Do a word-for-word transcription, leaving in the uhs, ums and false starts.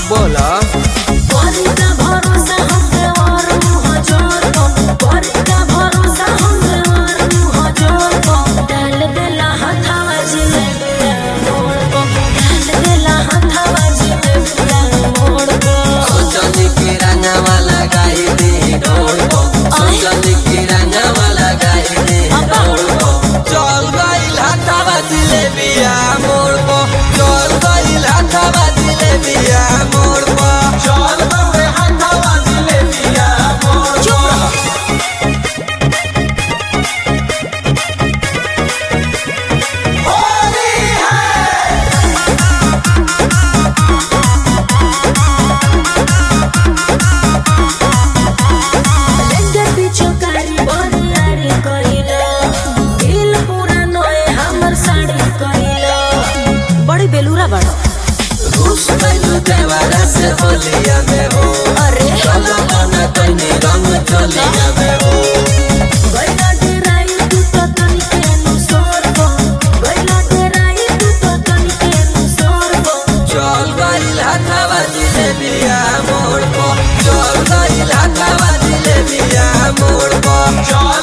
बोला बड़ी बेलूरा बड़ा से बोलिया में हो अरे चलो बना तनी रंग चलिया में हो गैला डेराई तू तो तनी के अनुसार को गैला डेराई तू तो तनी के अनुसार को चल गइल हाथवा जिलेबिया मोड़ को चल गइल हाथवा जिलेबिया मोड़ को चल